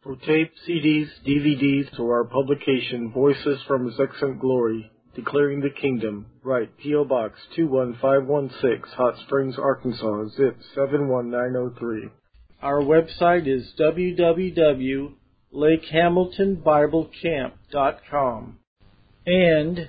For tape, CDs, DVDs, or our publication, Voices from His Excellent Glory, Declaring the Kingdom, write P.O. Box 21516, Hot Springs, Arkansas, zip 71903. Our website is www.lakehamiltonbiblecamp.com and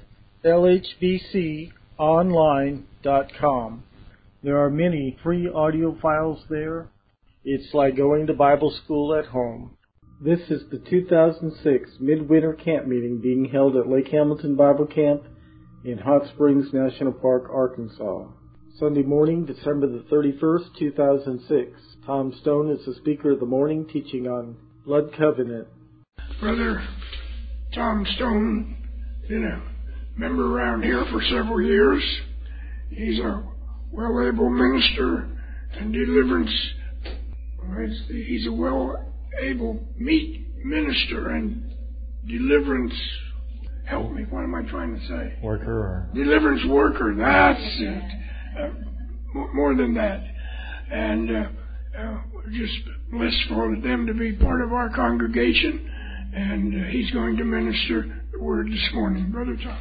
lhbconline.com. There are many free audio files there. It's like going to Bible school at home. This is the 2006 Midwinter Camp Meeting being held at Lake Hamilton Bible Camp in Hot Springs National Park, Arkansas. Sunday morning, December the 31st, 2006. Tom Stone is the speaker of the morning, teaching on Blood Covenant. Brother Tom Stone, been a member around here for several years. He's a well-able minister and deliverance. He's a well-able minister and deliverance. Help me, what am I trying to say? Worker. Deliverance worker, that's it. More than that. And we're just blessed for them to be part of our congregation. And he's going to minister the word this morning. Brother Tom.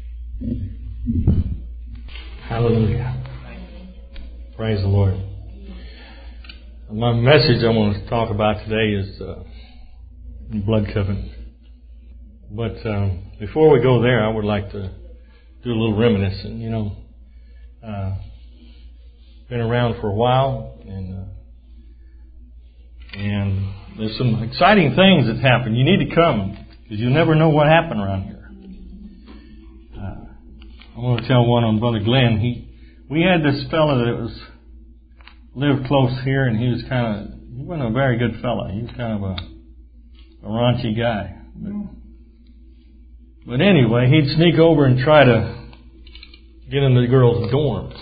Hallelujah. Praise the Lord. My message I want to talk about today is blood covenant. But before we go there, I would like to do a little reminiscing. You know, been around for a while, and there's some exciting things that happen. You need to come because you never know what happened around here. I want to tell one on Brother Glenn. We had this fella that lived close here, and he wasn't a very good fella. He was kind of a raunchy guy. But anyway, he'd sneak over and try to get in the girls' dorm.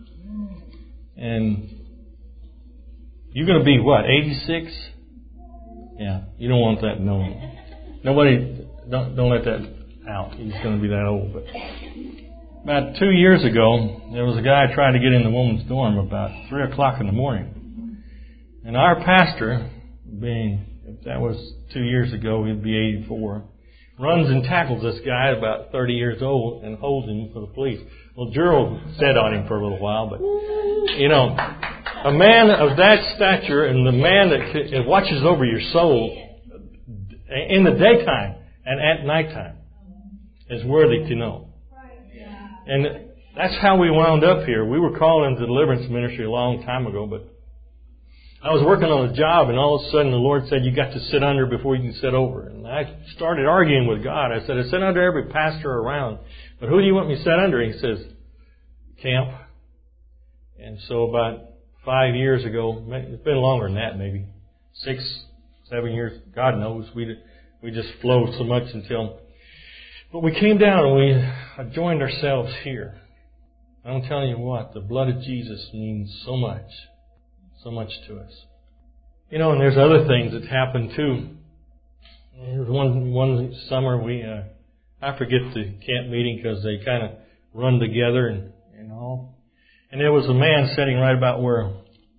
And you're going to be, what, 86? Yeah, you don't want that known. Nobody, don't let that out. He's going to be that old. But about 2 years ago, there was a guy trying to get in the woman's dorm about 3 o'clock in the morning. And our pastor, if that was 2 years ago, he'd be 84, runs and tackles this guy about 30 years old and holds him for the police. Well, Gerald sat on him for a little while, but, you know, a man of that stature and the man that watches over your soul in the daytime and at nighttime is worthy to know. And that's how we wound up here. We were called into deliverance ministry a long time ago, but I was working on a job, and all of a sudden the Lord said, you got to sit under before you can sit over. And I started arguing with God. I said, I sit under every pastor around, but who do you want me to sit under? He says, Camp. And so about 5 years ago, it's been longer than that, maybe 6, 7 years, God knows, we just flowed so much but we came down and we joined ourselves here. I'm telling you what, the blood of Jesus means so much to us. You know, and there's other things that happen too. There was one summer I forget the camp meeting because they kind of run together and all. And there was a man sitting right about where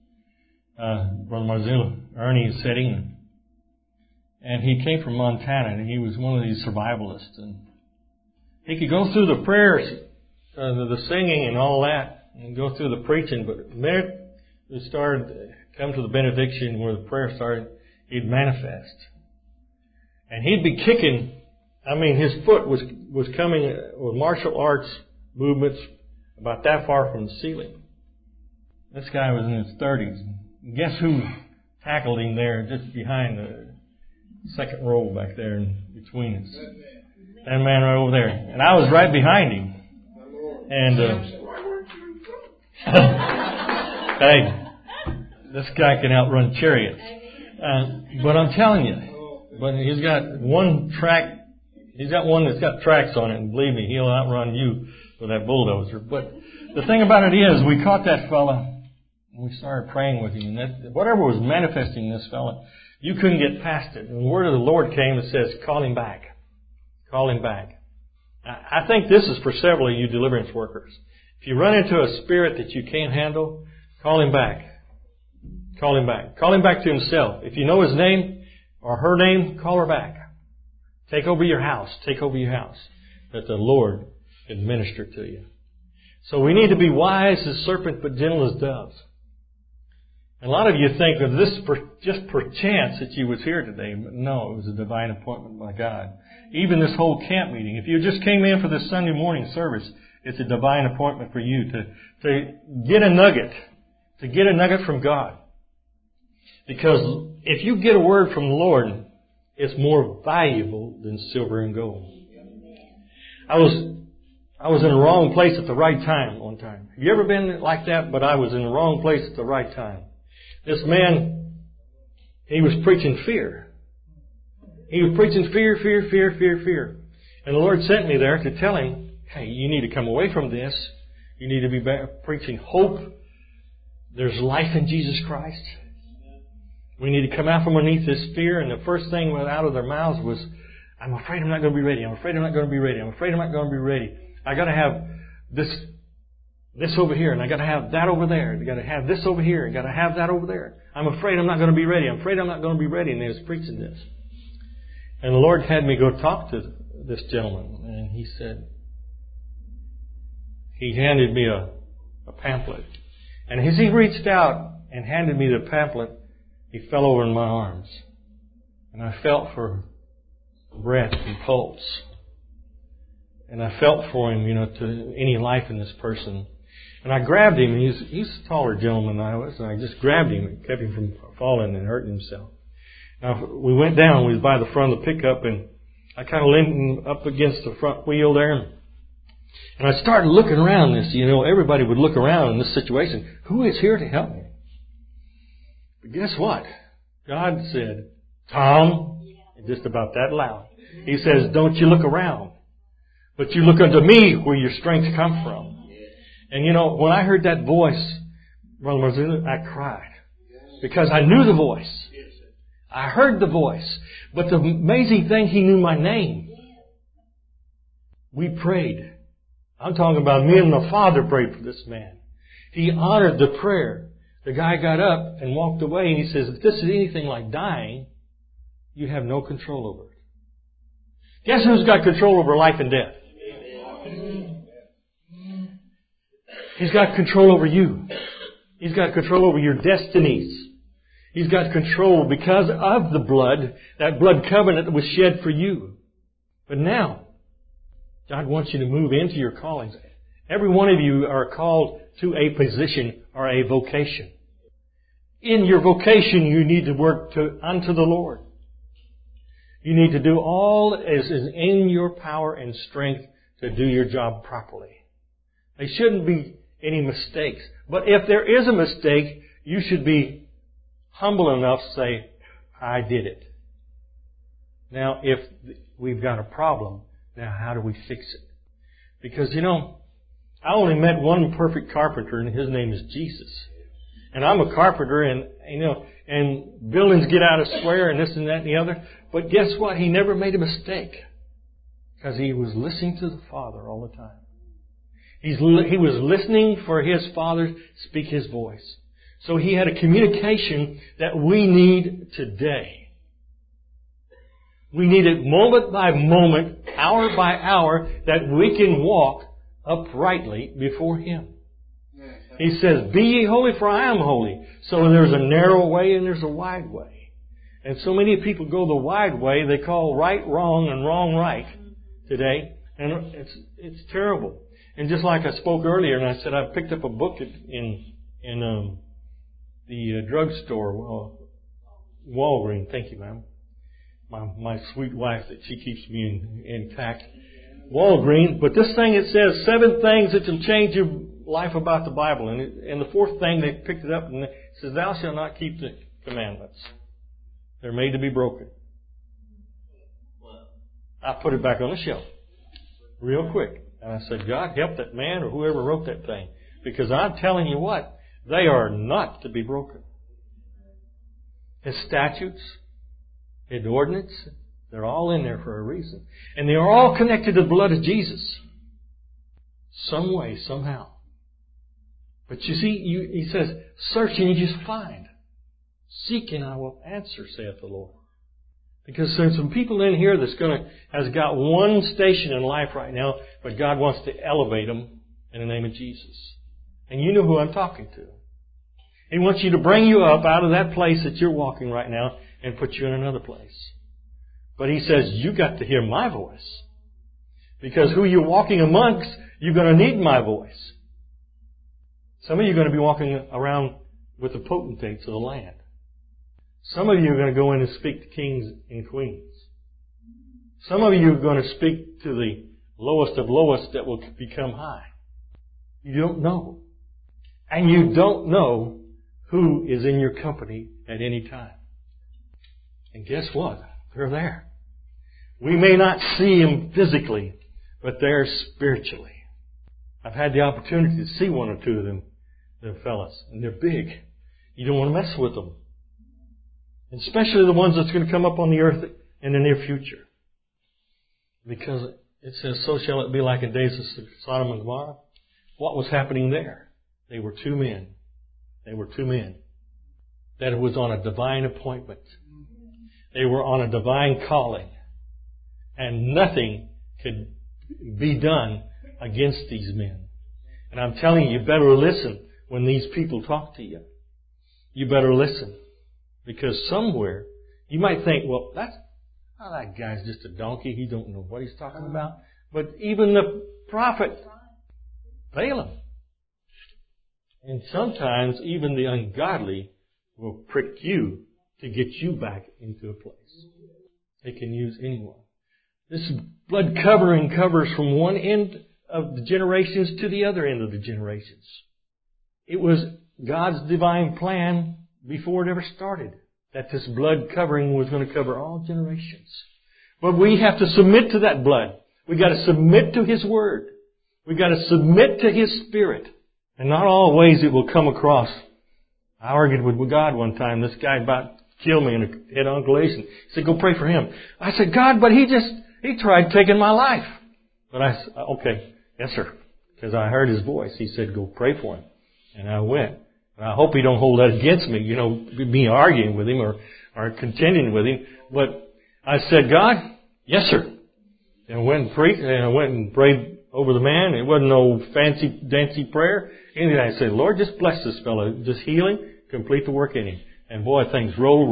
Brother Marzullo, Ernie, is sitting. And he came from Montana, and he was one of these survivalists. And he could go through the prayers, the singing and all that, and go through the preaching, but the minute it started, come to the benediction where the prayer started, he'd manifest. And he'd be kicking, his foot was coming with martial arts movements about that far from the ceiling. This guy was in his 30s. And guess who tackled him there just behind the second row back there in between us? That man right over there. And I was right behind him. And, hey, this guy can outrun chariots. But I'm telling you, he's got one that's got tracks on it, and believe me, he'll outrun you with that bulldozer. But the thing about it is, we caught that fella, and we started praying with him. And whatever was manifesting this fella, you couldn't get past it. And the word of the Lord came that says, call him back. Call him back. I think this is for several of you deliverance workers. If you run into a spirit that you can't handle, call him back. Call him back. Call him back to himself. If you know his name, or her name, call her back. Take over your house. Take over your house. That the Lord can minister to you. So we need to be wise as serpents but gentle as doves. And a lot of you think that this just perchance that you was here today. But no, it was a divine appointment by God. Even this whole camp meeting. If you just came in for this Sunday morning service, it's a divine appointment for you to get a nugget. To get a nugget from God. Because if you get a word from the Lord, it's more valuable than silver and gold. I was in the wrong place at the right time one time. Have you ever been like that? But I was in the wrong place at the right time. This man, he was preaching fear. He was preaching fear, fear, fear, fear, fear. And the Lord sent me there to tell him, hey, you need to come away from this. You need to be preaching hope. There's life in Jesus Christ. We need to come out from underneath this fear. And the first thing went out of their mouths was, I'm afraid I'm not going to be ready. I'm afraid I'm not going to be ready. I'm afraid I'm not going to be ready. I got to have this over here, and I got to have that over there. I got to have this over here, and got to have that over there. I'm afraid I'm not going to be ready. I'm afraid I'm not going to be ready. And they was preaching this. And the Lord had me go talk to this gentleman, and he said, he handed me a pamphlet. And as he reached out and handed me the pamphlet, he fell over in my arms. And I felt for breath and pulse. And I felt for him, to any life in this person. And I grabbed him. He's a taller gentleman than I was. And I just grabbed him and kept him from falling and hurting himself. Now, we went down. We was by the front of the pickup. And I kind of leaned him up against the front wheel there. And I started looking around this. Everybody would look around in this situation. Who is here to help me? But guess what? God said, Tom, just about that loud. He says, don't you look around, but you look unto me where your strength comes from. And when I heard that voice, Brother Marzullo, I cried. Because I knew the voice. I heard the voice. But the amazing thing, he knew my name. We prayed. I'm talking about me and the Father prayed for this man. He honored the prayer. The guy got up and walked away, and he says, if this is anything like dying, you have no control over it. Guess who's got control over life and death? He's got control over you. He's got control over your destinies. He's got control because of the blood, that blood covenant that was shed for you. But now, God wants you to move into your callings. Every one of you are called to a position or a vocation. In your vocation, you need to work unto the Lord. You need to do all as is in your power and strength to do your job properly. There shouldn't be any mistakes. But if there is a mistake, you should be humble enough to say, I did it. Now, if we've got a problem, now how do we fix it? Because, I only met one perfect carpenter, and his name is Jesus. And I'm a carpenter, and buildings get out of square and this and that and the other. But guess what? He never made a mistake. Because he was listening to the Father all the time. He was listening for his Father to speak his voice. So he had a communication that we need today. We need it moment by moment, hour by hour, that we can walk uprightly before Him. He says, be ye holy, for I am holy. So there's a narrow way and there's a wide way. And so many people go the wide way. They call right wrong and wrong right today. And it's terrible. And just like I spoke earlier, and I said I picked up a book in the drugstore, Walgreens. Thank you, ma'am. My sweet wife that she keeps me intact. Walgreens. But this thing, it says 7 things that will change your life about the Bible. And the 4th thing, they picked it up and it says, thou shalt not keep the commandments. They're made to be broken. I put it back on the shelf real quick. And I said, God, help that man or whoever wrote that thing. Because I'm telling you what, they are not to be broken. His statutes, His ordinance, they're all in there for a reason. And they are all connected to the blood of Jesus. Some way, somehow. But you see, He says, search and you just find. Seek and I will answer, saith the Lord. Because there's some people in here has got one station in life right now, but God wants to elevate them in the name of Jesus. And you know who I'm talking to. He wants you to bring you up out of that place that you're walking right now and put you in another place. But He says, you got to hear my voice. Because who you're walking amongst, you're going to need my voice. Some of you are going to be walking around with the potentates of the land. Some of you are going to go in and speak to kings and queens. Some of you are going to speak to the lowest of lowest that will become high. You don't know. And you don't know who is in your company at any time. And guess what? They're there. We may not see them physically, but they're spiritually. I've had the opportunity to see one or two of them fellas, and they're big. You don't want to mess with them. Especially the ones that's going to come up on the earth in the near future. Because it says, so shall it be like in days of Sodom and Gomorrah. What was happening there? They were two men. They were two men that was on a divine appointment. They were on a divine calling. And nothing could be done against these men. And I'm telling you, you better listen when these people talk to you. You better listen. Because somewhere, you might think, well, that guy's just a donkey. He don't know what he's talking about. But even the prophet Balaam. And sometimes even the ungodly will prick you to get you back into a place. They can use anyone. This blood covering covers from one end of the generations to the other end of the generations. It was God's divine plan before it ever started that this blood covering was going to cover all generations. But we have to submit to that blood. We've got to submit to His Word. We've got to submit to His Spirit. And not always it will come across. I argued with God one time. This guy about killed me in a head-on collision. He said, go pray for him. I said, God, but he tried taking my life. But I said, okay, yes sir. Because I heard his voice. He said, go pray for him. And I went. And I hope he don't hold that against me, me arguing with him or contending with him. But I said, God, yes sir. And I went and prayed over the man. It wasn't no fancy dancy prayer. Anything. I said, Lord, just bless this fellow. Just heal him. Complete the work in him. And boy, things roll.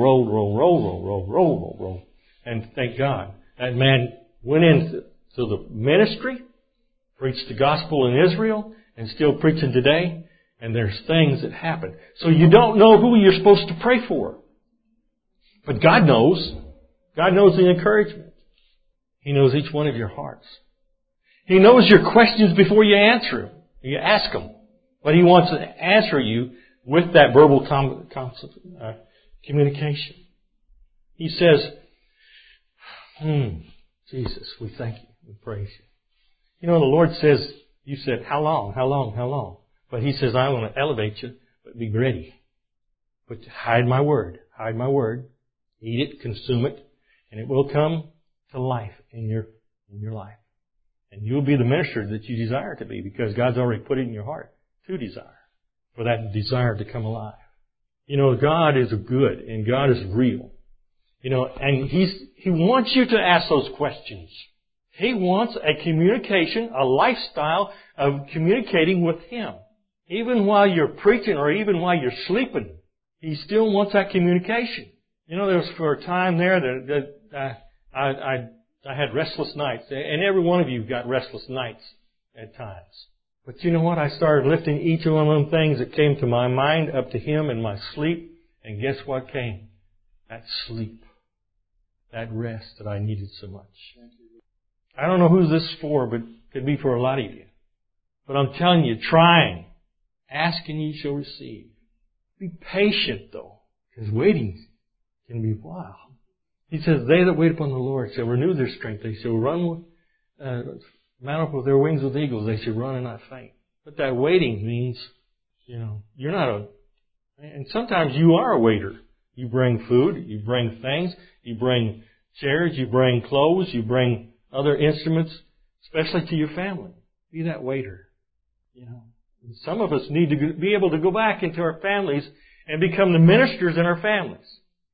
And thank God. That man went into the ministry, preached the gospel in Israel, and still preaching today. And there's things that happen. So you don't know who you're supposed to pray for. But God knows. God knows the encouragement. He knows each one of your hearts. He knows your questions before you answer them. You ask them. But He wants to answer you with that verbal communication. He says, Jesus, we thank you. We praise you. The Lord says, you said, how long, how long, how long? But He says, I want to elevate you, but be ready. But hide my word. Hide my word. Eat it, consume it, and it will come to life in your life. And you'll be the minister that you desire to be because God's already put it in your heart to desire. For that desire to come alive. God is good and God is real. And He wants you to ask those questions. He wants a communication, a lifestyle of communicating with Him. Even while you're preaching or even while you're sleeping, He still wants that communication. There was for a time there that I had restless nights. And every one of you got restless nights at times. But you know what? I started lifting each one of them things that came to my mind up to Him in my sleep. And guess what came? That sleep. That rest that I needed so much. I don't know who this is for, but it could be for a lot of you. But I'm telling you, trying. Ask and ye shall receive. Be patient though, because waiting can be wild. He says, they that wait upon the Lord shall renew their strength. They shall run mount up with their wings with eagles. They shall run and not faint. But that waiting means, you're not and sometimes you are a waiter. You bring food, you bring things, you bring chairs, you bring clothes, you bring other instruments, especially to your family. Be that waiter. Some of us need to be able to go back into our families and become the ministers in our families.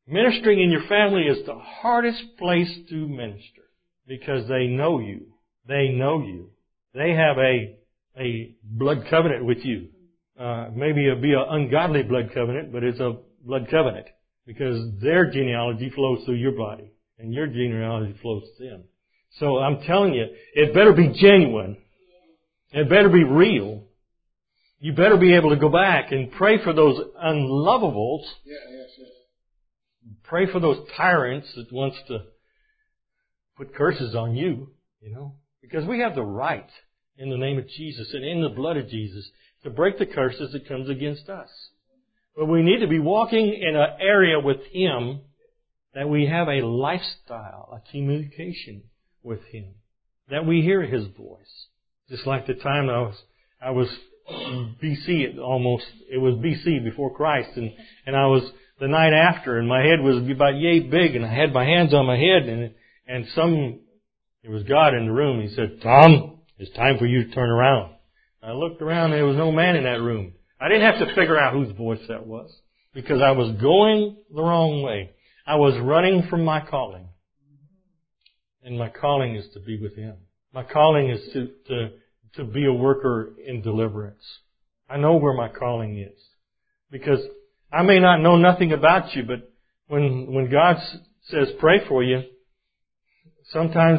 Ministering in your family is the hardest place to minister because they know you. They know you. They have a blood covenant with you. Maybe it'll be an ungodly blood covenant, but it's a blood covenant because their genealogy flows through your body and your genealogy flows to them. So I'm telling you, it better be genuine. It better be real. You better be able to go back and pray for those unlovables. Yes. Pray for those tyrants that wants to put curses on you, because we have the right in the name of Jesus and in the blood of Jesus to break the curses that comes against us. But we need to be walking in an area with Him that we have a lifestyle, a communication with Him, that we hear His voice. Just like the time I was BC almost, it was BC before Christ, and I was the night after, and my head was about yay big, and I had my hands on my head, and it was God in the room. He said, "Tom, it's time for you to turn around." I looked around, and there was no man in that room. I didn't have to figure out whose voice that was, because I was going the wrong way. I was running from my calling. And my calling is to be with Him. My calling is to be a worker in deliverance. I know where my calling is. Because I may not know nothing about you, but when God says pray for you, sometimes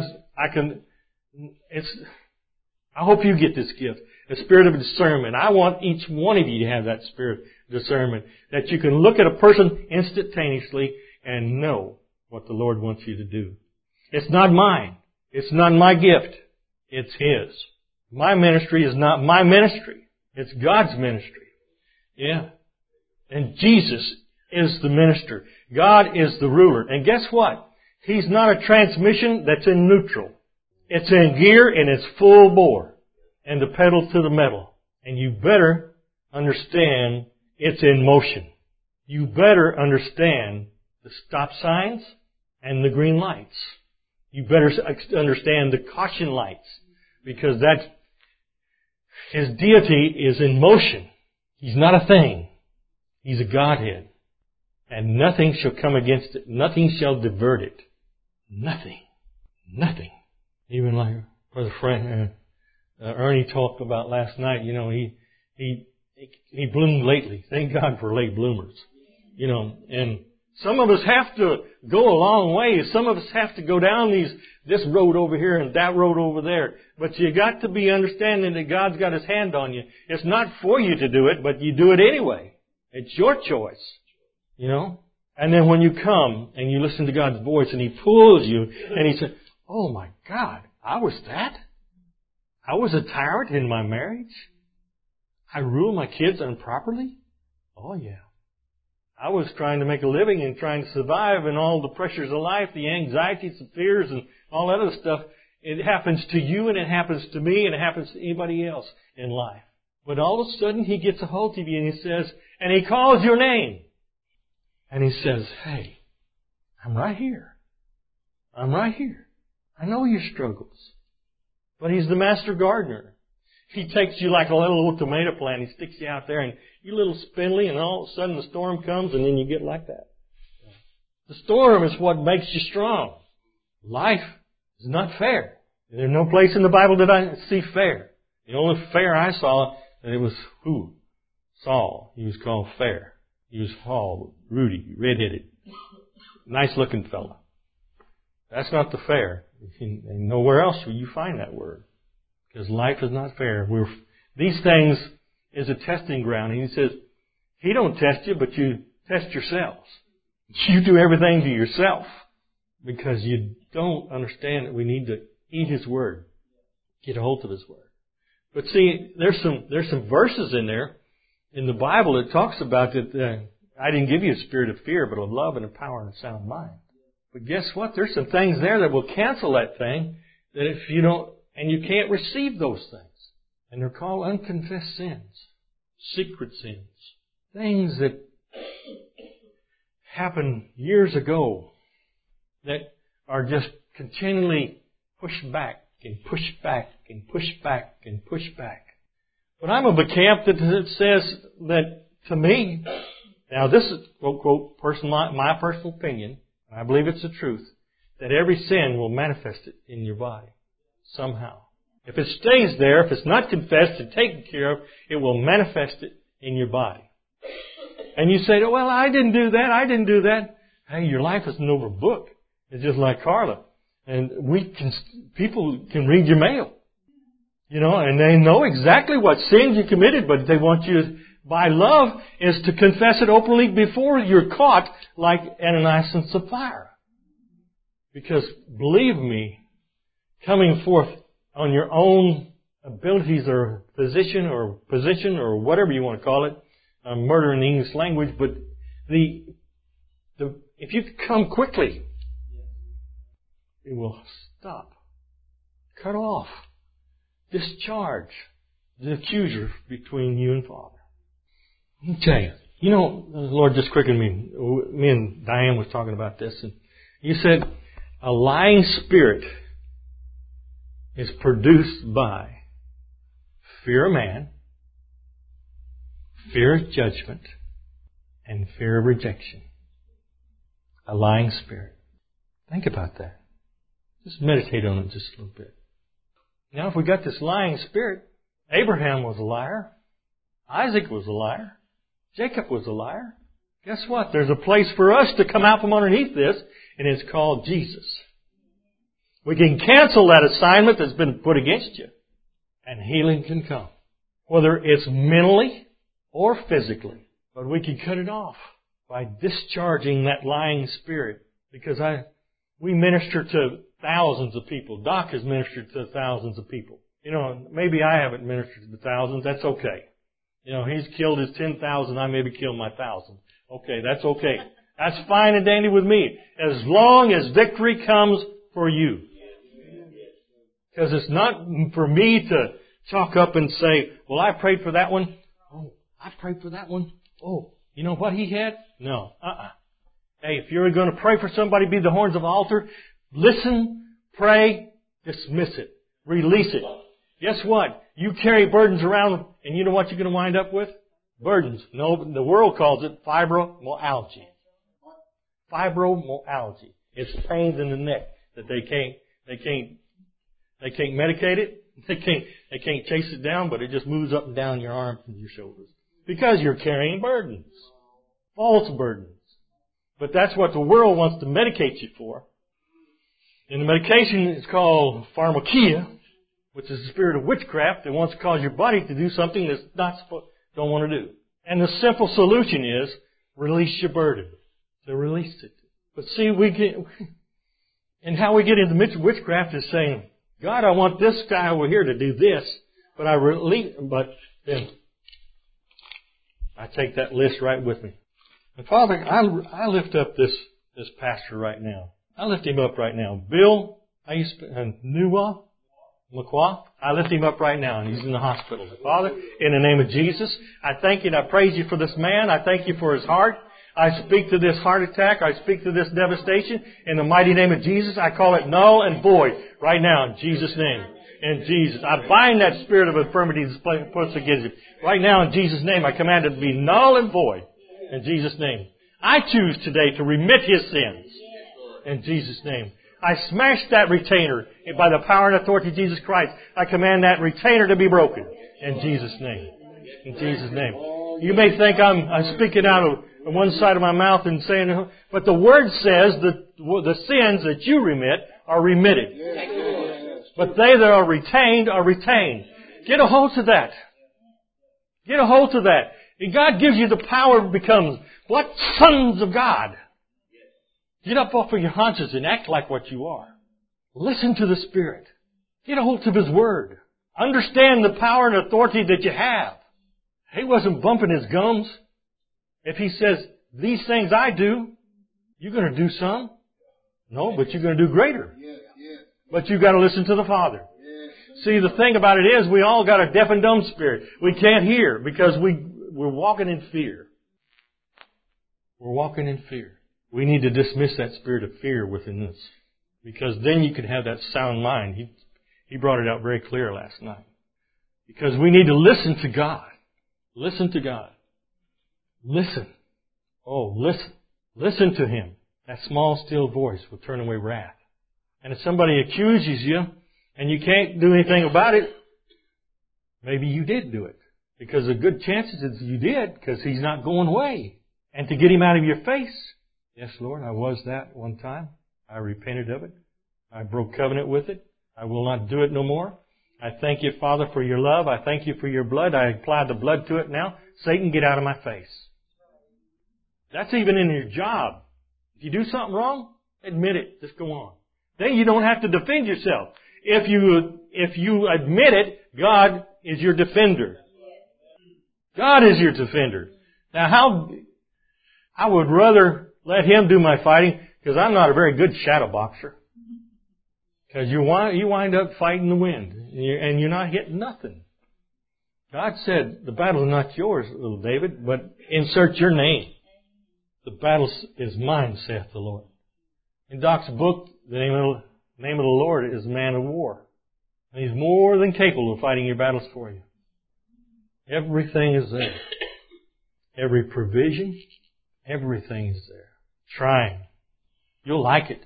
I hope you get this gift, a spirit of discernment. I want each one of you to have that spirit of discernment, that you can look at a person instantaneously and know what the Lord wants you to do. It's not mine. It's not my gift. It's His. My ministry is not my ministry. It's God's ministry. Yeah. And Jesus is the minister. God is the ruler. And guess what? He's not a transmission that's in neutral. It's in gear and it's full bore. And the pedal to the metal. And you better understand it's in motion. You better understand the stop signs and the green lights. You better understand the caution lights. Because His deity is in motion. He's not a thing. He's a Godhead. And nothing shall come against it. Nothing shall divert it. Nothing. Nothing. Even like Brother Frank, Ernie talked about last night, he bloomed lately. Thank God for late bloomers. And some of us have to go a long way. Some of us have to go down this road over here and that road over there. But you got to be understanding that God's got His hand on you. It's not for you to do it, but you do it anyway. It's your choice. And then when you come and you listen to God's voice and He pulls you and He says, "Oh my God, I was that? I was a tyrant in my marriage? I ruled my kids improperly? Oh yeah. I was trying to make a living and trying to survive and all the pressures of life, the anxieties, the fears, and all that other stuff. It happens to you and it happens to me and it happens to anybody else in life. But all of a sudden He gets a hold of you and He says, and He calls your name. And He says, "Hey, I'm right here. I'm right here. I know your struggles." But He's the master gardener. He takes you like a little tomato plant. He sticks you out there and you're a little spindly and all of a sudden the storm comes and then you get like that. The storm is what makes you strong. Life is not fair. There's no place in the Bible that I see fair. The only fair I saw, and it was who? Saul. He was called fair. He was tall, Rudy, red-headed, nice-looking fella. That's not the fair. And nowhere else will you find that word. Because life is not fair. These things is a testing ground. And He says, He don't test you, but you test yourselves. You do everything to yourself. Because you don't understand that we need to eat His Word. Get a hold of His Word. But see, there's some verses in there in the Bible that talks about that I didn't give you a spirit of fear, but of love and of power and a sound mind. But guess what? There's some things there that will cancel that thing, that if you don't, and you can't receive those things. And they're called unconfessed sins, secret sins, things that happened years ago that are just continually pushed back and pushed back and pushed back and pushed back. But I'm of a camp that says that to me, Now this is, quote, my personal opinion, and I believe it's the truth, that every sin will manifest it in your body somehow. If it stays there, if it's not confessed and taken care of, it will manifest it in your body. And you say, well, I didn't do that. Hey, your life isn't over a book. It's just like Carla. And people can read your mail. And they know exactly what sins you committed, but they want you, by love, is to confess it openly before you're caught like Ananias and Sapphira. Because, believe me, coming forth on your own abilities or position or whatever you want to call it, murder in the English language, but if you come quickly, it will stop, cut off, discharge the accuser between you and Father. Okay. The Lord just quickened me. Me and Diane was talking about this, and you said a lying spirit is produced by fear of man, fear of judgment, and fear of rejection. A lying spirit. Think about that. Just meditate on it just a little bit. Now, if we got this lying spirit, Abraham was a liar. Isaac was a liar. Jacob was a liar. Guess what? There's a place for us to come out from underneath this, and it's called Jesus. We can cancel that assignment that's been put against you, and healing can come. Whether it's mentally or physically. But we can cut it off by discharging that lying spirit. Because we minister to thousands of people. Doc has ministered to thousands of people. Maybe I haven't ministered to thousands. That's okay. He's killed his 10,000. I maybe killed my 1,000. Okay, that's okay. That's fine and dandy with me. As long as victory comes for you. Because it's not for me to chalk up and say, well, I prayed for that one. Oh, I prayed for that one. Oh, you know what he had? No. Hey, if you're going to pray for somebody, be the horns of the altar, listen, pray, dismiss it, release it. Guess what? You carry burdens around, and you know what you're going to wind up with? Burdens. No, the world calls it fibromyalgia. Fibromyalgia. It's pains in the neck that they can't medicate it. They can't chase it down, but it just moves up and down your arms and your shoulders. Because you're carrying burdens. False burdens. But that's what the world wants to medicate you for. And the medication is called pharmakia, which is the spirit of witchcraft that wants to cause your body to do something that's don't want to do. And the simple solution is release your burden. So release it. But see, and how we get into witchcraft is saying, God, I want this guy over here to do this, but then I take that list right with me. And Father, I lift up this pastor right now. I lift him up right now. Bill, Lacroix, I lift him up right now, and he's in the hospital. Father, in the name of Jesus, I thank you and I praise you for this man. I thank you for his heart. I speak to this heart attack. I speak to this devastation. In the mighty name of Jesus, I call it null and void right now in Jesus' name. In Jesus. I bind that spirit of infirmity that's puts against you. Right now in Jesus' name, I command it to be null and void. In Jesus' name. I choose today to remit his sins. In Jesus' name. I smash that retainer by the power and authority of Jesus Christ. I command that retainer to be broken. In Jesus' name. In Jesus' name. You may think I'm speaking out of one side of my mouth and saying, but the Word says that the sins that you remit are remitted. But they that are retained are retained. Get a hold of that. Get a hold of that. And God gives you the power to become what? Sons of God. Get up off of your haunches and act like what you are. Listen to the Spirit. Get a hold of His Word. Understand the power and authority that you have. He wasn't bumping his gums. If He says, these things I do, you're going to do some. No, but you're going to do greater. But you've got to listen to the Father. See, the thing about it is we all got a deaf and dumb spirit. We can't hear because we're walking in fear. We're walking in fear. We need to dismiss that spirit of fear within us. Because then you can have that sound mind. He brought it out very clear last night. Because we need to listen to God. Listen to God. Listen. Oh, listen. Listen to Him. That small, still voice will turn away wrath. And if somebody accuses you and you can't do anything about it, maybe you did do it. Because the good chances is you did, because He's not going away. And to get Him out of your face, yes, Lord, I was that one time. I repented of it. I broke covenant with it. I will not do it no more. I thank You, Father, for Your love. I thank You for Your blood. I apply the blood to it now. Satan, get out of my face. That's even in your job. If you do something wrong, admit it. Just go on. Then you don't have to defend yourself. If you admit it, God is your defender. God is your defender. Now, I would rather let Him do my fighting, because I'm not a very good shadow boxer. Because you wind up fighting the wind, and you're not hitting nothing. God said, the battle is not yours, little David, but insert your name. The battle is mine, saith the Lord. In Doc's book, the name of the Lord is Man of War. And He's more than capable of fighting your battles for you. Everything is there. Every provision, everything is there. Trying. You'll like it.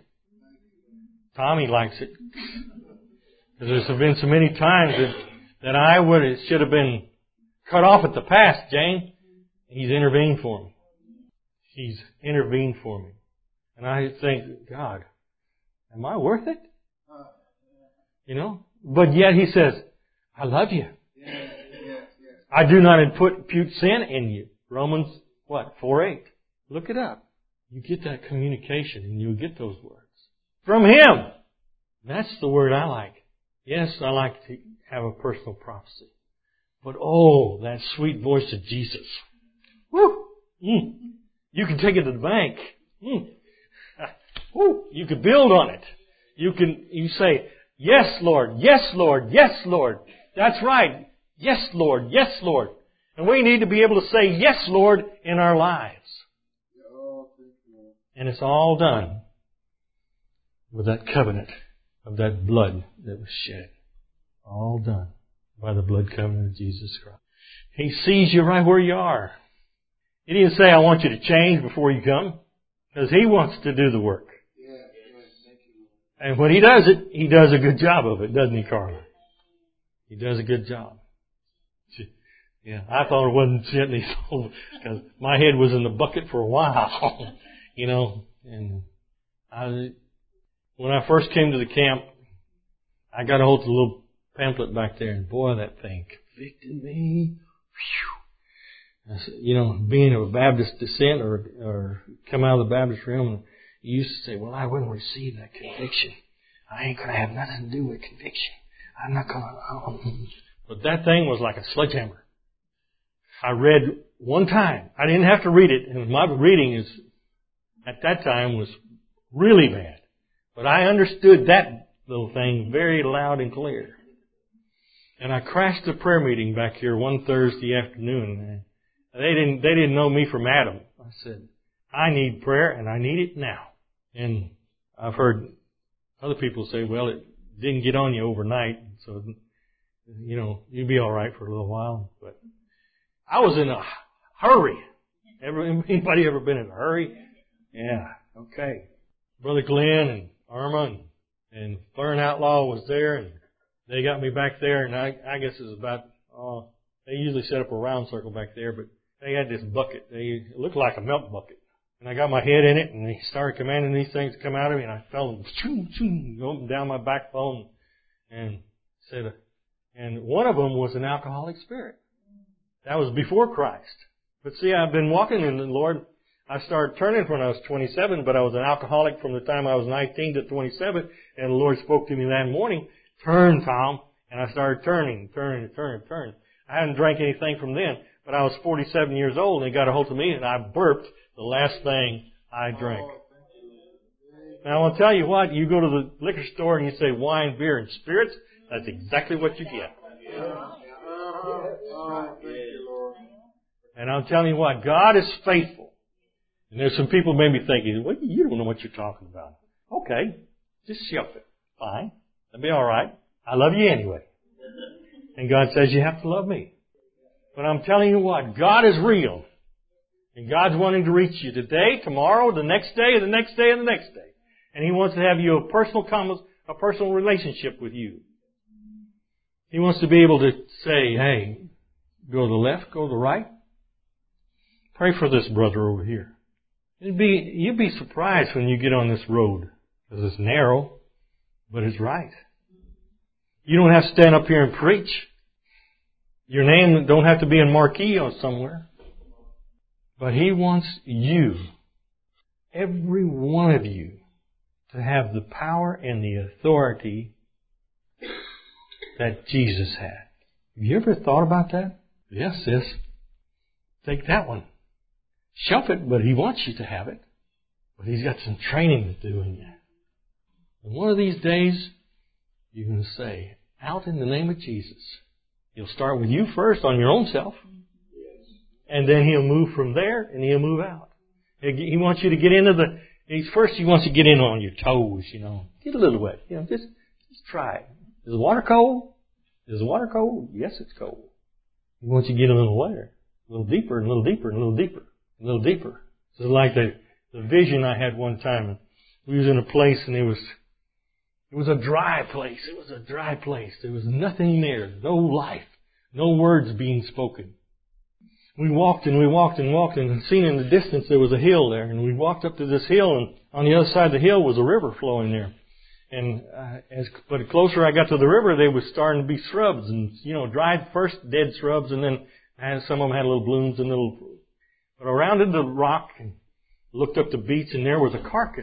Tommy likes it. Because there's been so many times that it should have been cut off at the pass, Jane. He's intervened for me. He's intervened for me. And I think, God, am I worth it? You know? But yet He says, I love you. I do not impute sin in you. Romans, 4:8. Look it up. You get that communication and you'll get those words. From Him. That's the word I like. Yes, I like to have a personal prophecy. But oh, that sweet voice of Jesus. Woo! You can take it to the bank. Woo! You can build on it. You say, yes, Lord, yes, Lord, yes, Lord. That's right. Yes, Lord, yes, Lord. And we need to be able to say, yes, Lord, in our lives. And it's all done with that covenant of that blood that was shed. All done by the blood covenant of Jesus Christ. He sees you right where you are. He didn't say, I want you to change before you come. Because He wants to do the work. And when He does it, He does a good job of it, doesn't He, Carla? He does a good job. Yeah, I thought it wasn't gently sold because my head was in the bucket for a while, you know. And when I first came to the camp, I got a hold of the little pamphlet back there, and boy, that thing convicted me. You know, being of a Baptist descent or come out of the Baptist realm, you used to say, well, I wouldn't receive that conviction. I ain't going to have nothing to do with conviction. I'm not going to. But that thing was like a sledgehammer. I read one time. I didn't have to read it, and my reading at that time was really bad. But I understood that little thing very loud and clear. And I crashed a prayer meeting back here one Thursday afternoon. They didn't know me from Adam. I said, I need prayer, and I need it now. And I've heard other people say, well, it didn't get on you overnight, so, you know, you'll be all right for a little while. But I was in a hurry. Anybody ever been in a hurry? Yeah, okay. Brother Glenn and Arma and Fern Outlaw was there, and they got me back there, and I guess it was about, they usually set up a round circle back there, but they had this bucket. It looked like a milk bucket. And I got my head in it, and they started commanding these things to come out of me, and I felt them going down my backbone, and one of them was an alcoholic spirit. That was before Christ. But see, I've been walking in the Lord. I started turning when I was 27, but I was an alcoholic from the time I was 19 to 27, and the Lord spoke to me that morning, turn, Tom, and I started turning. I hadn't drank anything from then, but I was 47 years old, and He got a hold of me, and I burped the last thing I drank. Now, I want to tell you what, you go to the liquor store and you say wine, beer, and spirits, that's exactly what you get. And I'm telling you what, God is faithful. And there's some people maybe thinking, well, you don't know what you're talking about. Okay, just shelf it. Fine. That'll be all right. I love you anyway. And God says you have to love me. But I'm telling you what, God is real. And God's wanting to reach you today, tomorrow, the next day, the next day, and the next day. And He wants to have you a personal relationship with you. He wants to be able to say, hey, go to the left, go to the right. Pray for this brother over here. You'd be surprised when you get on this road. Because it's narrow, but it's right. You don't have to stand up here and preach. Your name don't have to be in marquee or somewhere. But He wants you, every one of you, to have the power and the authority that Jesus had. Have you ever thought about that? Yes, sis. Take that one. Shelf it, but He wants you to have it. But He's got some training to do in you. And one of these days, you're going to say, out in the name of Jesus. He'll start with you first on your own self. And then He'll move from there and He'll move out. He wants you to get into first He wants you to get in on your toes, Get a little wet. Just try it. Is the water cold? Is the water cold? Yes, it's cold. He wants you to get a little wetter. A little deeper and a little deeper and a little deeper. A little deeper. So like the vision I had one time. We was in a place and it was a dry place. It was a dry place. There was nothing there. No life. No words being spoken. We walked and we walked and walked and seen in the distance there was a hill there. And we walked up to this hill and on the other side of the hill was a river flowing there. And but the closer I got to the river, they were starting to be shrubs and, dried first dead shrubs and then some of them had little blooms and little... But I rounded the rock and looked up the beach and there was a carcass.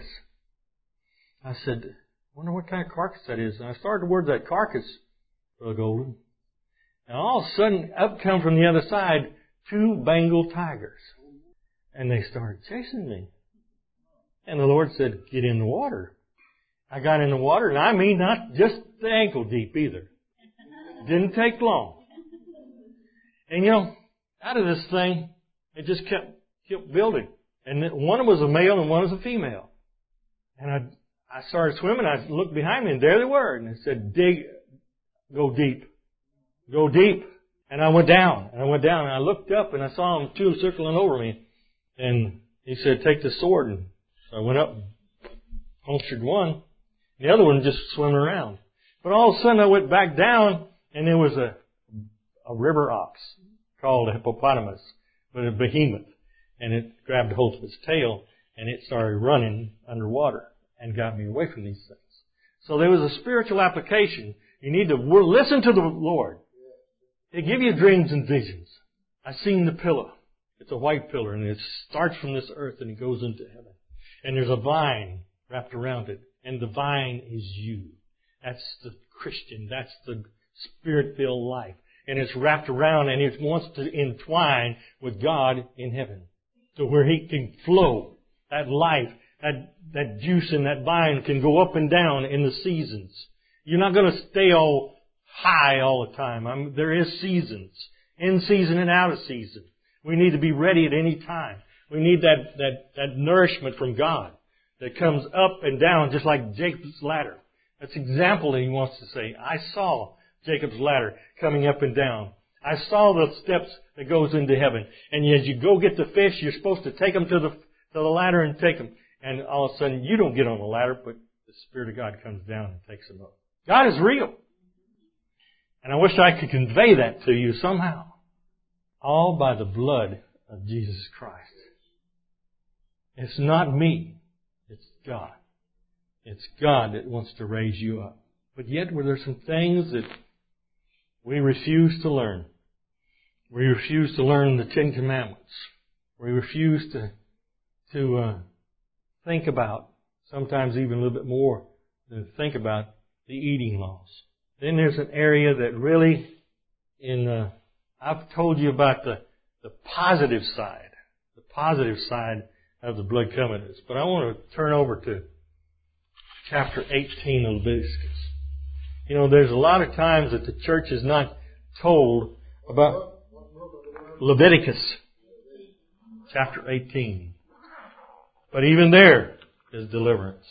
I said, I wonder what kind of carcass that is. And I started towards that carcass, Brother Golden. And all of a sudden, up come from the other side 2 Bengal tigers. And they started chasing me. And the Lord said, get in the water. I got in the water, and I mean not just the ankle deep either. Didn't take long. And out of this thing, it just kept building. And one was a male and one was a female. And I started swimming. I looked behind me, and there they were. And it said, go deep. Go deep. And I went down. And I looked up, and I saw them 2 circling over me. And He said, take the sword. And so I went up and punctured one. The other one just swimming around. But all of a sudden, I went back down, and there was a river ox called a hippopotamus, but a behemoth. And it grabbed hold of its tail, and it started running underwater and got me away from these things. So there was a spiritual application. You need to listen to the Lord. He'll give you dreams and visions. I've seen the pillar. It's a white pillar, and it starts from this earth, and it goes into heaven. And there's a vine wrapped around it, and the vine is you. That's the Christian. That's the Spirit-filled life. And it's wrapped around, and it wants to entwine with God in heaven, to where He can flow. That life, that juice in that vine can go up and down in the seasons. You're not going to stay all high all the time. There is seasons. In season and out of season. We need to be ready at any time. We need that nourishment from God that comes up and down just like Jacob's ladder. That's the example that He wants to say. I saw Jacob's ladder coming up and down. I saw the steps that goes into heaven. And as you go get the fish, you're supposed to take them to the ladder and take them. And all of a sudden, you don't get on the ladder, but the Spirit of God comes down and takes them up. God is real. And I wish I could convey that to you somehow. All by the blood of Jesus Christ. It's not me. It's God. It's God that wants to raise you up. But yet, there's some things that we refuse to learn. We refuse to learn the 10 Commandments. We refuse to think about, sometimes even a little bit more, to think about the eating laws. Then there's an area that really, I've told you about the positive side of the blood covenants. But I want to turn over to chapter 18 of Leviticus. There's a lot of times that the church is not told about Leviticus, chapter 18. But even there is deliverance.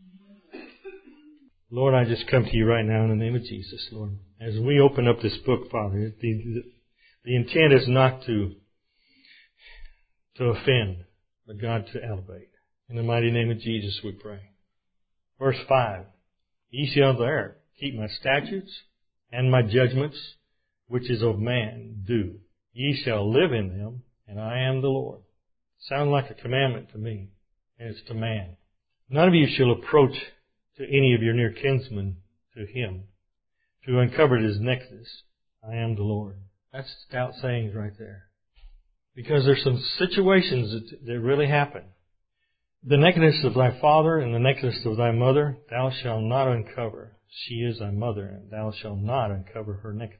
Lord, I just come to you right now in the name of Jesus, Lord. As we open up this book, Father, the intent is not to to offend, but God to elevate. In the mighty name of Jesus we pray. Verse 5, ye shall there keep my statutes and my judgments, which is of man, do. Ye shall live in them, and I am the Lord. Sounds like a commandment to me, and it's to man. None of you shall approach to any of your near kinsmen to him, to uncover his nakedness. I am the Lord. That's stout sayings right there. Because there's some situations that really happen. The nakedness of thy father and the nakedness of thy mother thou shalt not uncover. She is thy mother, and thou shalt not uncover her nakedness.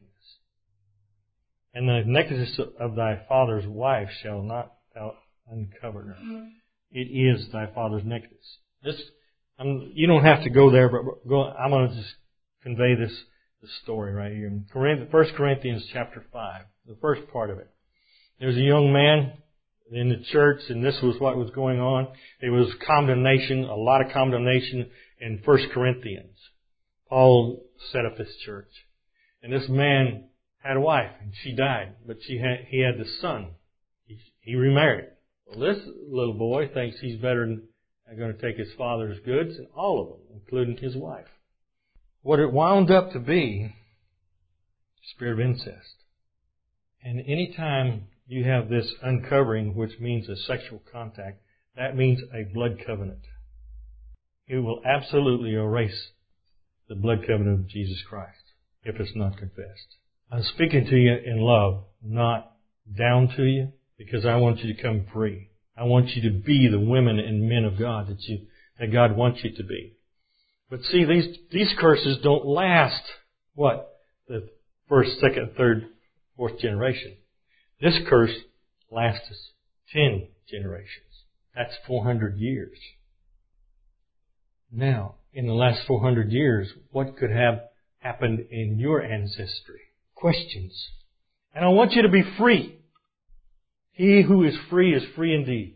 And the nakedness of thy father's wife shall not thou uncover her. It is thy father's nakedness. You don't have to go there, but I'm going to just convey this story right here. In 1 Corinthians chapter 5, the first part of it. There was a young man in the church, and this was what was going on. There was condemnation, a lot of condemnation in 1 Corinthians. Paul set up this church. And this man had a wife, and she died, but he had this son. He remarried. Well, this little boy thinks he's better than going to take his father's goods, and all of them, including his wife. What it wound up to be, spirit of incest. And any time you have this uncovering, which means a sexual contact, that means a blood covenant. It will absolutely erase the blood covenant of Jesus Christ if it's not confessed. I'm speaking to you in love, not down to you, because I want you to come free. I want you to be the women and men of God that God wants you to be. But see, these curses don't last, the first, second, third, fourth generation. This curse lasts 10 generations. That's 400 years. Now, in the last 400 years, what could have happened in your ancestry? Questions. And I want you to be free. He who is free indeed.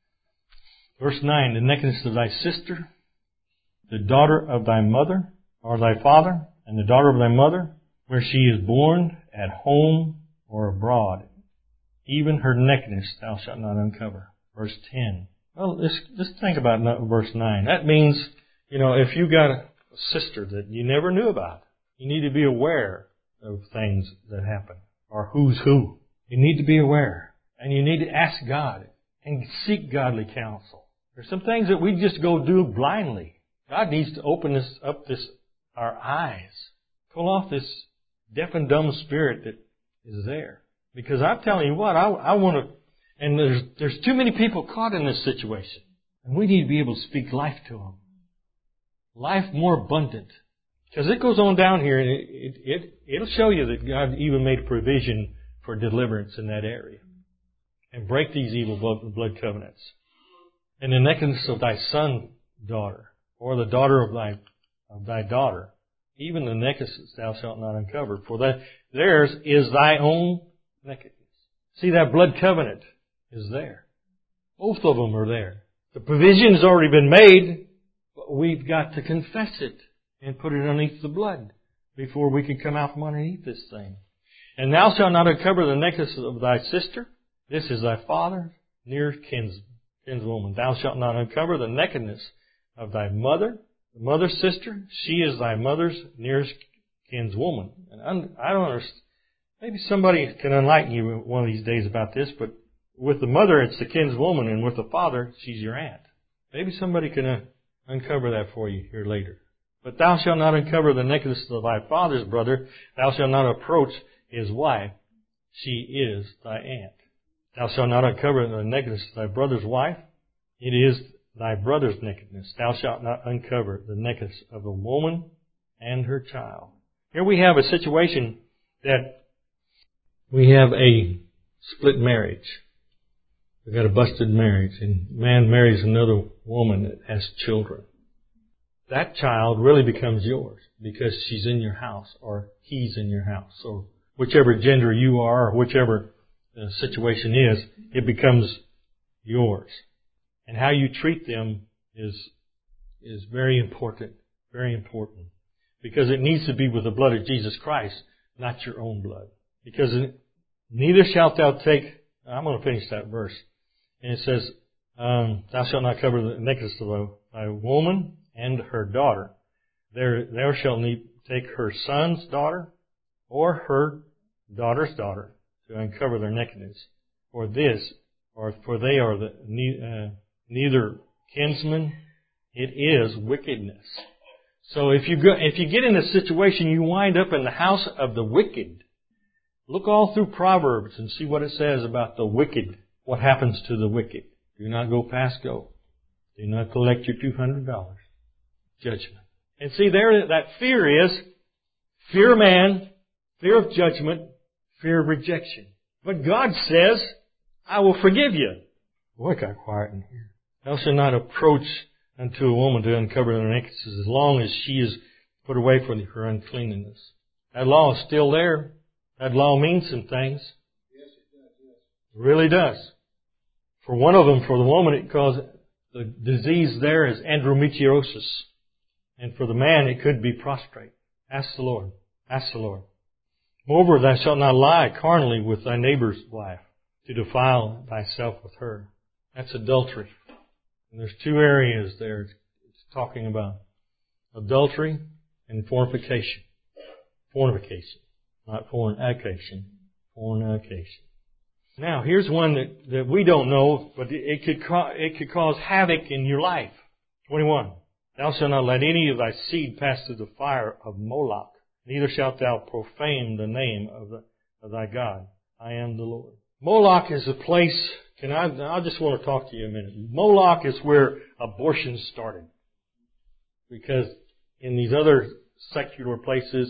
Verse 9, the nakedness of thy sister, the daughter of thy mother, or thy father, and the daughter of thy mother, where she is born, at home or abroad. Even her nakedness thou shalt not uncover. Verse 10. Well, let's think about verse 9. That means, if you got a sister that you never knew about, you need to be aware of things that happen, or who's who. You need to be aware, and you need to ask God and seek godly counsel. There's some things that we just go do blindly. God needs to open our eyes, pull off this deaf and dumb spirit that is there. Because I'm telling you what, I want to, and there's too many people caught in this situation. And we need to be able to speak life to them. Life more abundant. Because it goes on down here, and it'll show you that God even made provision for deliverance in that area. And break these evil blood covenants. And the nakedness of thy son, daughter, or the daughter of thy daughter, even the nakedness thou shalt not uncover, for theirs is thy own nakedness. See, that blood covenant is there. Both of them are there. The provision has already been made, but we've got to confess it and put it underneath the blood before we can come out from underneath this thing. And thou shalt not uncover the nakedness of thy sister. This is thy father, near kinswoman. Thou shalt not uncover the nakedness of thy mother, the mother's sister. She is thy mother's nearest kinswoman. And I don't understand. Maybe somebody can enlighten you one of these days about this, but with the mother, it's the kinswoman, and with the father, she's your aunt. Maybe somebody can uncover that for you here later. But thou shalt not uncover the nakedness of thy father's brother. Thou shalt not approach his wife. She is thy aunt. Thou shalt not uncover the nakedness of thy brother's wife. It is thy brother's nakedness. Thou shalt not uncover the nakedness of a woman and her child. Here we have a situation that we have a split marriage. We've got a busted marriage, and man marries another woman that has children. That child really becomes yours because she's in your house, or he's in your house, or whichever gender you are, or whichever the situation is, it becomes yours. And how you treat them is very important, because it needs to be with the blood of Jesus Christ, not your own blood. Because neither shalt thou take, I'm going to finish that verse. And it says, thou shalt not cover the nakedness of thy woman and her daughter. Thou shalt not take her son's daughter or her daughter's daughter to uncover their nakedness. For they are neither kinsmen. It is wickedness. So if you get in a situation, you wind up in the house of the wicked. Look all through Proverbs and see what it says about the wicked. What happens to the wicked? Do not go past go. Do not collect your $200. Judgment. And see there, that fear is fear of man, fear of judgment, fear of rejection. But God says, I will forgive you. Boy, it got quiet in here. Thou shalt not approach unto a woman to uncover her nakedness as long as she is put away from her uncleanness. That law is still there. That law means some things. Yes, it does. Yes. It really does. For one of them, for the woman, it caused the disease there is endometriosis. And for the man, it could be prostrate. Ask the Lord. Ask the Lord. Moreover, thou shalt not lie carnally with thy neighbor's wife, to defile thyself with her. That's adultery. And there's two areas there. It's talking about adultery and fornication. Fornication. Not fornication. Fornication. Now, here's one that we don't know, but it could cause havoc in your life. 21. Thou shalt not let any of thy seed pass through the fire of Moloch, neither shalt thou profane the name of thy God. I am the Lord. Moloch is a place, I just want to talk to you a minute. Moloch is where abortion started. Because in these other secular places,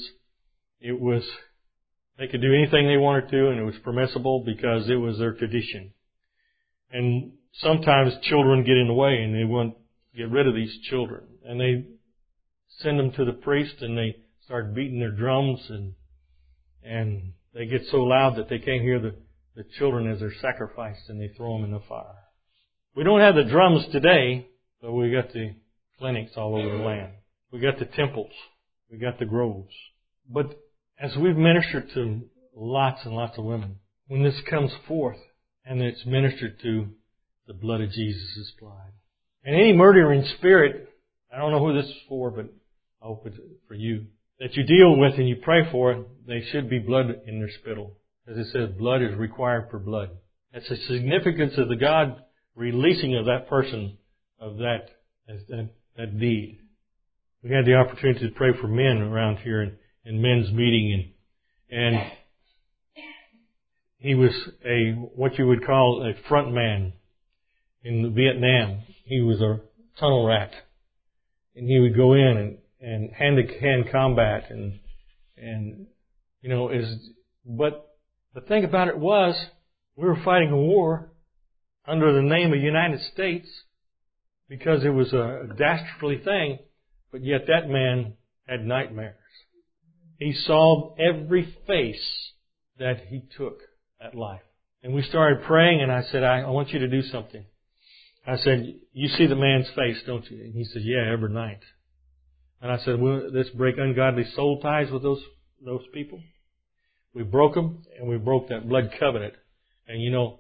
they could do anything they wanted to, and it was permissible because it was their tradition. And sometimes children get in the way, and they want to get rid of these children. And they send them to the priest, and they start beating their drums, and they get so loud that they can't hear the children as they're sacrificed, and they throw them in the fire. We don't have the drums today, but we got the clinics all over the land. We got the temples. We got the groves. But as we've ministered to lots and lots of women, when this comes forth and it's ministered to, the blood of Jesus is applied. And any murdering spirit, I don't know who this is for, but I hope it's for you, that you deal with and you pray for it, they should be blood in their spittle. As it says, blood is required for blood. That's the significance of the God releasing of that person, of that deed. We had the opportunity to pray for men around here in men's meeting, and he was what you would call a front man in Vietnam. He was a tunnel rat, and he would go in and hand-to-hand combat, but the thing about it was, we were fighting a war under the name of United States because it was a dastardly thing, but yet that man had nightmares. He saw every face that he took at life. And we started praying, and I said, I want you to do something. I said, you see the man's face, don't you? And he said, yeah, every night. And I said, well, let's break ungodly soul ties with those people. We broke them, and we broke that blood covenant. And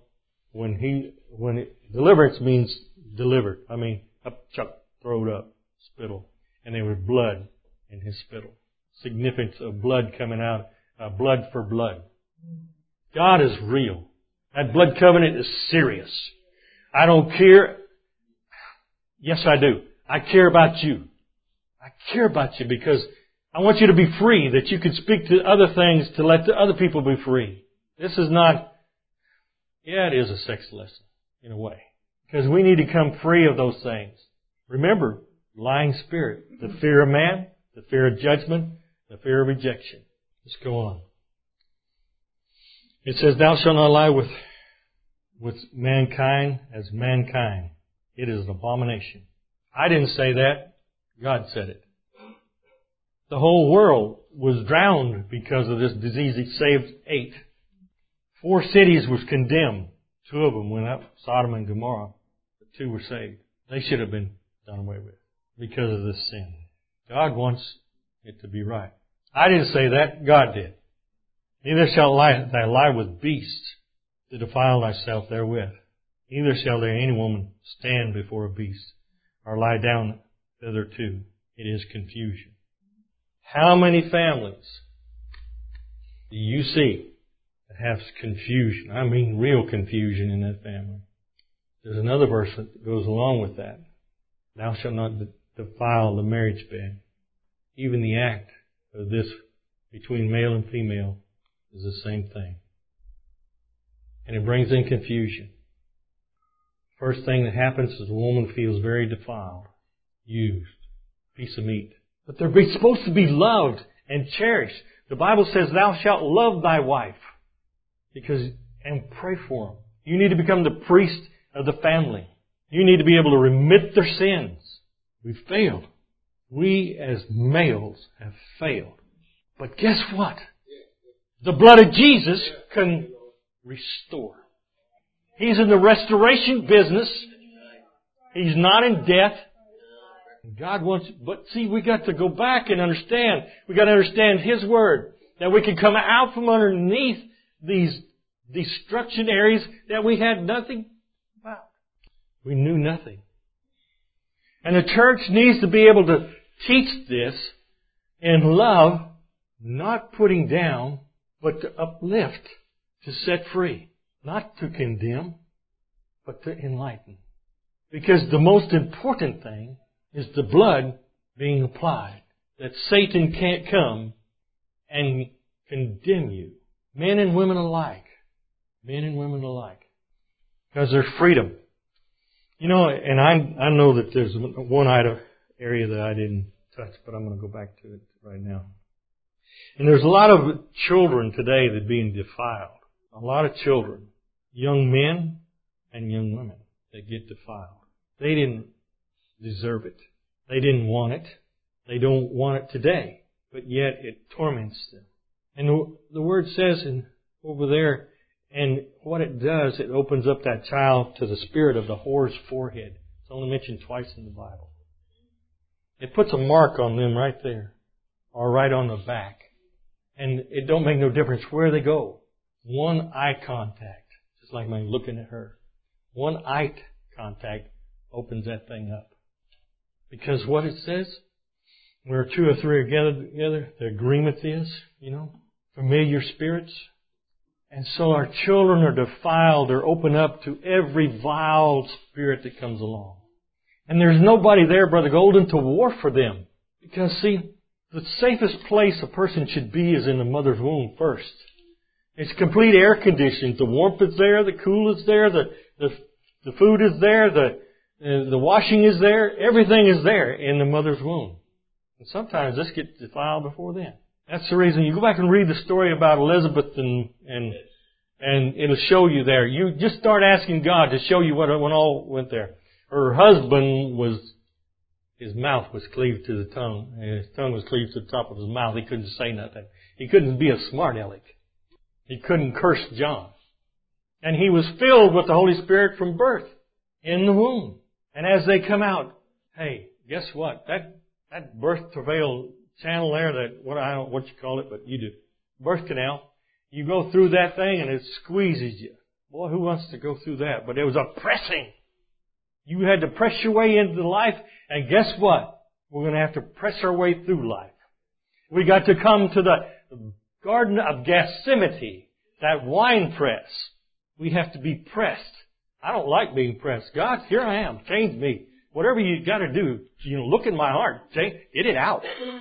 deliverance means delivered. I mean, up, chuck, throw it up, spittle. And there was blood in his spittle. Significance of blood coming out, blood for blood. God is real. That blood covenant is serious. I don't care. Yes, I do. I care about you. I care about you because I want you to be free, that you can speak to other things to let the other people be free. This is not, it is a sex lesson in a way. Because we need to come free of those things. Remember, lying spirit, the fear of man, the fear of judgment, the fear of rejection. Let's go on. It says, thou shalt not lie with mankind as mankind. It is an abomination. I didn't say that. God said it. The whole world was drowned because of this disease. He saved 8. 4 cities was condemned. 2 of them went up, Sodom and Gomorrah. But 2 were saved. They should have been done away with because of this sin. God wants it to be right. I didn't say that. God did. Neither shalt thou lie with beasts to defile thyself therewith. Neither shall there any woman stand before a beast, or lie down thereto. It is confusion. How many families do you see that have confusion? I mean real confusion in that family. There's another verse that goes along with that. Thou shalt not defile the marriage bed. Even the act of this between male and female is the same thing. And it brings in confusion. First thing that happens is the woman feels very defiled, used, piece of meat. But they're supposed to be loved and cherished. The Bible says, thou shalt love thy wife. And pray for them. You need to become the priest of the family. You need to be able to remit their sins. We've failed. We as males have failed. But guess what? The blood of Jesus can restore. He's in the restoration business. He's not in death. God wants, but see, we got to go back and understand. We got to understand His Word. That we can come out from underneath these destruction areas that we had nothing about. We knew nothing. And the church needs to be able to teach this in love, not putting down, but to uplift, to set free. Not to condemn, but to enlighten. Because the most important thing is the blood being applied. That Satan can't come and condemn you. Men and women alike. Men and women alike. Because there's freedom. You know, and I know that there's one area that I didn't touch, but I'm going to go back to it right now. And there's a lot of children today that are being defiled. A lot of children. Young men and young women that get defiled. They didn't deserve it. They didn't want it. They don't want it today. But yet it torments them. And the Word says over there, and what it does, it opens up that child to the spirit of the whore's forehead. It's only mentioned twice in the Bible. It puts a mark on them right there. Or right on the back. And it don't make no difference where they go. One eye contact. Just like my looking at her. One eye contact opens that thing up. Because what it says, where two or three are gathered together, the agreement is, familiar spirits. And so our children are defiled, they're open up to every vile spirit that comes along. And there's nobody there, Brother Golden, to war for them. Because see, the safest place a person should be is in the mother's womb first. It's complete air conditioned. The warmth is there, the cool is there, the food is there, the washing is there. Everything is there in the mother's womb. And sometimes this gets defiled before then. That's the reason. You go back and read the story about Elizabeth and it'll show you there. You just start asking God to show you what all went there. Her husband his mouth was cleaved to the tongue. And his tongue was cleaved to the top of his mouth. He couldn't say nothing. He couldn't be a smart aleck. He couldn't curse John. And he was filled with the Holy Spirit from birth in the womb. And as they come out, hey, guess what? That birth travail channel there, I don't know what you call it, but you do. Birth canal. You go through that thing and it squeezes you. Boy, who wants to go through that? But it was a pressing. You had to press your way into life. And guess what? We're going to have to press our way through life. We got to come to the Garden of Gethsemane, that wine press. We have to be pressed. I don't like being pressed. God, here I am. Change me. Whatever you got to do, look in my heart. Get it out.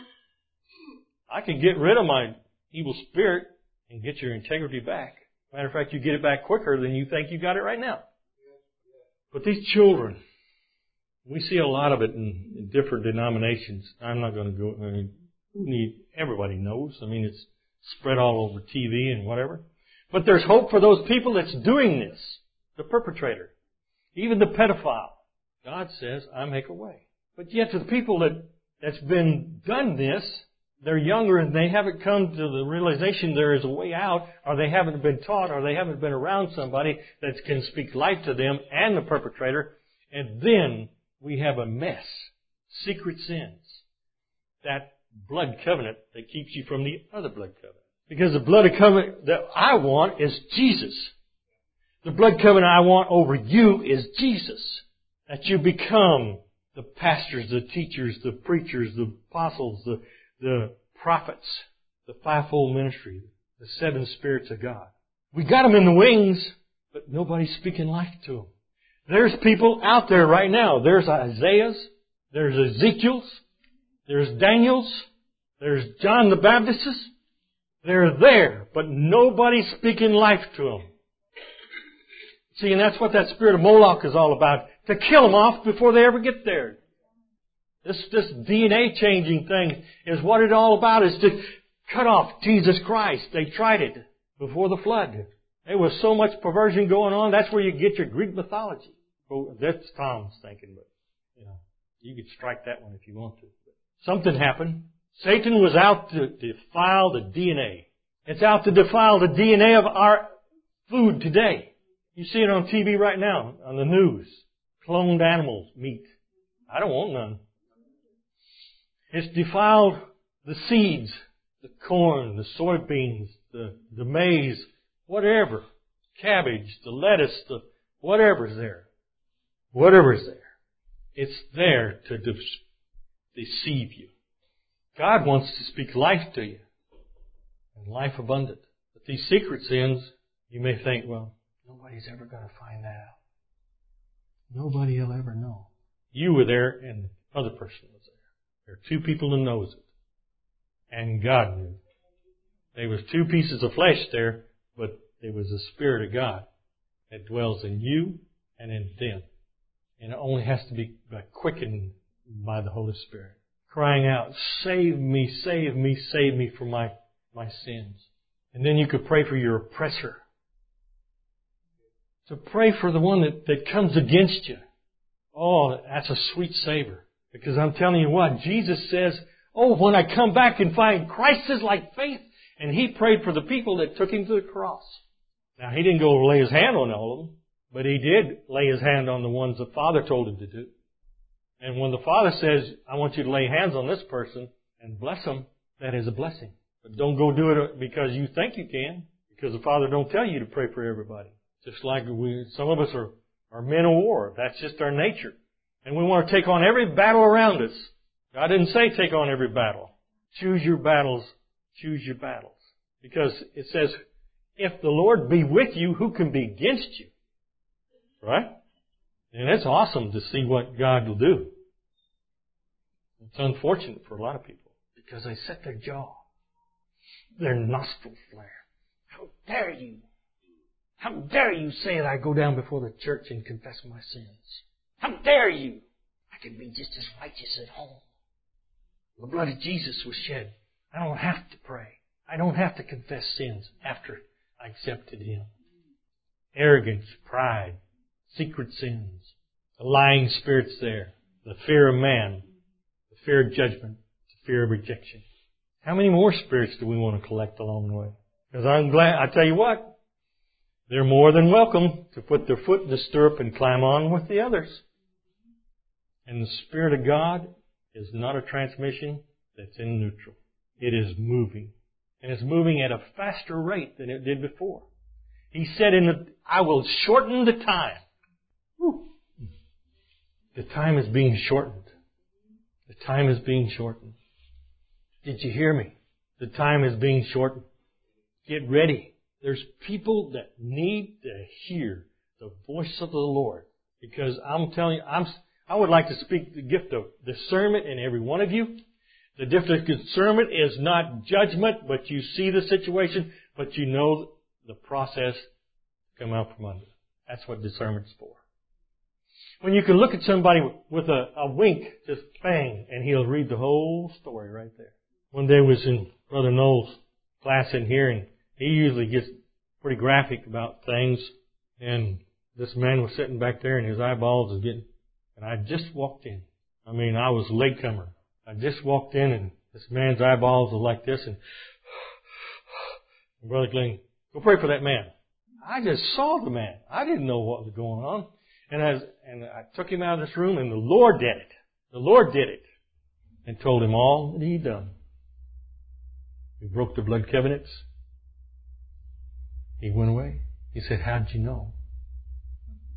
I can get rid of my evil spirit and get your integrity back. Matter of fact, you get it back quicker than you think you got it right now. But these children, we see a lot of it in different denominations. I'm not going to go. Everybody knows. It's spread all over TV and whatever. But there's hope for those people that's doing this. The perpetrator. Even the pedophile. God says, I make a way. But yet to the people that's been done this, they're younger and they haven't come to the realization there is a way out, or they haven't been taught, or they haven't been around somebody that can speak life to them and the perpetrator. And then we have a mess. Secret sins. That blood covenant that keeps you from the other blood covenant. Because the blood covenant that I want is Jesus. The blood covenant I want over you is Jesus. That you become the pastors, the teachers, the preachers, the apostles, the prophets, the fivefold ministry, the seven spirits of God. We got them in the wings, but nobody's speaking life to them. There's people out there right now. There's Isaiah's, there's Ezekiel's, there's Daniel's, there's John the Baptist's. They're there, but nobody's speaking life to them. See, and that's what that spirit of Moloch is all about. To kill them off before they ever get there. This DNA changing thing is what it's all about, is to cut off Jesus Christ. They tried it before the flood. There was so much perversion going on. That's where you get your Greek mythology. Well, that's Tom's thinking, but you could strike that one if you want to. Something happened. Satan was out to defile the DNA. It's out to defile the DNA of our food today. You see it on TV right now, on the news. Cloned animals, meat. I don't want none. It's defiled the seeds, the corn, the soybeans, the maize, whatever. Cabbage, the lettuce, the whatever's there. Whatever's there. It's there to deceive you. God wants to speak life to you. And life abundant. But these secret sins, you may think, well, nobody's ever going to find that out. Nobody will ever know. You were there and the other person was there. There are two people who knows it. And God knew. There was two pieces of flesh there, but there was the Spirit of God that dwells in you and in them. And it only has to be quickened by the Holy Spirit. Crying out, save me, save me, save me from my sins. And then you could pray for your oppressor. So pray for the one that comes against you. Oh, that's a sweet savor. Because I'm telling you what, Jesus says, oh, when I come back and find Christ is like faith. And He prayed for the people that took Him to the cross. Now, He didn't go lay His hand on all of them, but He did lay His hand on the ones the Father told Him to do. And when the Father says, I want you to lay hands on this person and bless them, that is a blessing. But don't go do it because you think you can, because the Father don't tell you to pray for everybody. Just like some of us are men of war. That's just our nature. And we want to take on every battle around us. God didn't say take on every battle. Choose your battles. Choose your battles. Because it says, if the Lord be with you, who can be against you? Right? And it's awesome to see what God will do. It's unfortunate for a lot of people because they set their jaw. Their nostrils flare. How dare you? How dare you say that I go down before the church and confess my sins? How dare you? I can be just as righteous at home. The blood of Jesus was shed. I don't have to pray. I don't have to confess sins after I accepted Him. Arrogance, pride, secret sins, the lying spirits there, the fear of man, the fear of judgment, the fear of rejection. How many more spirits do we want to collect along the way? Because I'm glad, I tell you what, they're more than welcome to put their foot in the stirrup and climb on with the others. And the Spirit of God is not a transmission that's in neutral. It is moving. And it's moving at a faster rate than it did before. He said, I will shorten the time. Whew. The time is being shortened. The time is being shortened. Did you hear me? The time is being shortened. Get ready. There's people that need to hear the voice of the Lord. Because I'm telling you, I would like to speak the gift of discernment in every one of you. The gift of discernment is not judgment, but you see the situation, but you know the process to come out from under. That's what discernment's for. When you can look at somebody with a wink, just bang, and he'll read the whole story right there. One day was in Brother Noel's class in here, and he usually gets pretty graphic about things, and this man was sitting back there, and his eyeballs was getting, and I just walked in. I mean, I was a latecomer. I just walked in, and this man's eyeballs were like this, and Brother Glenn, go pray for that man. I just saw the man. I didn't know what was going on. And I took him out of this room, and the Lord did it. The Lord did it. And told him all that He'd done. He broke the blood covenants. He went away. He said, how'd you know?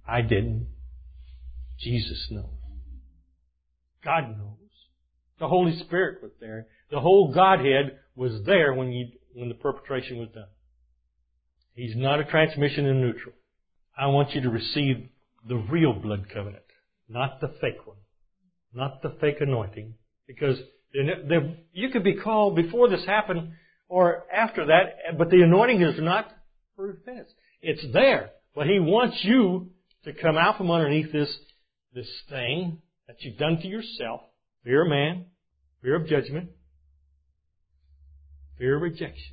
I didn't. Jesus knows. God knows. The Holy Spirit was there. The whole Godhead was there when the perpetration was done. He's not a transmission in neutral. I want you to receive the real blood covenant, not the fake one, not the fake anointing, because you could be called before this happened or after that, but the anointing is not for repentance. It's there, but He wants you to come out from underneath this thing that you've done to yourself. Fear of man, fear of judgment, fear of rejection.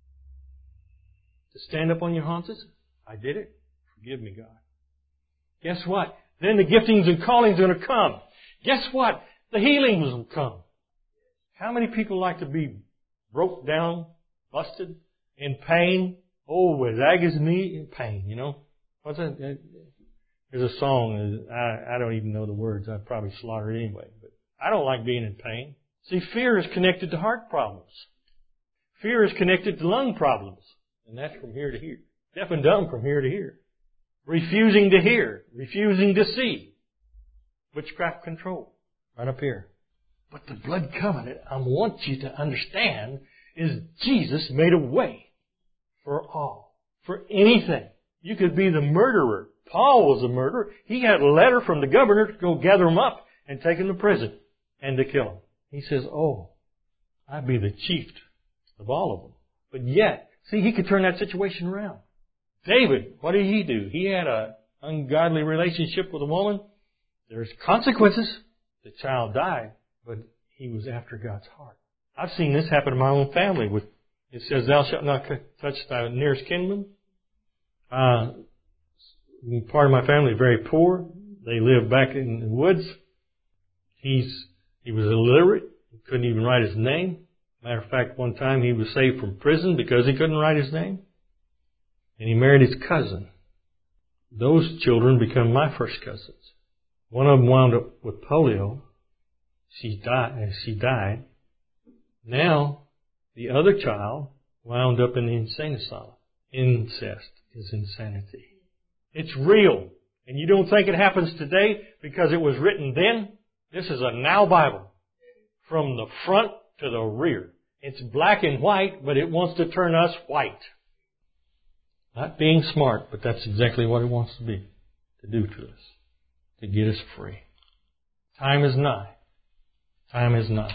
To stand up on your haunches, I did it. Forgive me, God. Guess what? Then the giftings and callings are going to come. Guess what? The healings will come. How many people like to be broke down, busted, in pain? Oh, with agony and pain, you know? What's that? There's a song, I don't even know the words. I'd probably slaughter it anyway. But I don't like being in pain. See, fear is connected to heart problems. Fear is connected to lung problems. And that's from here to here. Deaf and dumb from here to here. Refusing to hear. Refusing to see. Witchcraft control. Right up here. But the blood covenant, I want you to understand, is Jesus made a way for all. For anything. You could be the murderer. Paul was a murderer. He had a letter from the governor to go gather him up and take him to prison and to kill him. He says, oh, I'd be the chief of all of them. But yet, see, he could turn that situation around. David, what did he do? He had an ungodly relationship with a woman. There's consequences. The child died, but he was after God's heart. I've seen this happen in my own family. It says, thou shalt not touch thy nearest kinsman. Part of my family is very poor. They live back in the woods. He was illiterate. He couldn't even write his name. Matter of fact, one time he was saved from prison because he couldn't write his name. And he married his cousin. Those children become my first cousins. One of them wound up with polio. She died. Now, the other child wound up in the insane asylum. Incest is insanity. It's real. And you don't think it happens today because it was written then? This is a now Bible. From the front to the rear. It's black and white, but it wants to turn us white. Not being smart, but that's exactly what it wants to be. To do to us. To get us free. Time is nigh. Time is nigh.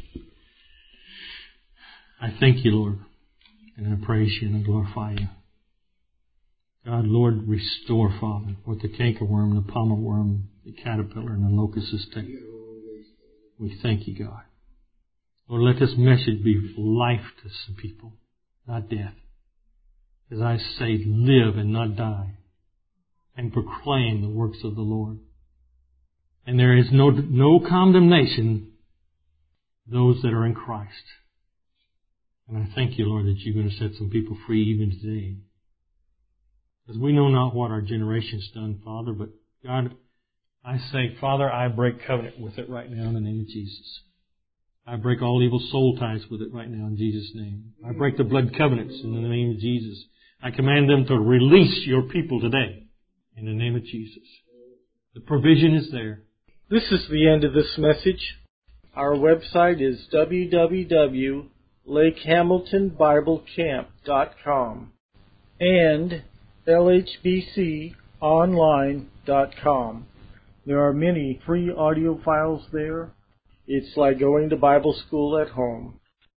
I thank you, Lord. And I praise you and I glorify you. God, Lord, restore, Father, what the cankerworm, the palmer worm, the caterpillar, and the locust has taken. We thank you, God. Lord, let this message be life to some people, not death. As I say, live and not die, and proclaim the works of the Lord. And there is no condemnation those that are in Christ. And I thank you, Lord, that you're going to set some people free even today. Because we know not what our generation's done, Father, but God, I say, Father, I break covenant with it right now in the name of Jesus. I break all evil soul ties with it right now in Jesus' name. I break the blood covenants in the name of Jesus. I command them to release your people today in the name of Jesus. The provision is there. This is the end of this message. Our website is www.lakehamiltonbiblecamp.com and lhbconline.com. There are many free audio files there. It's like going to Bible school at home.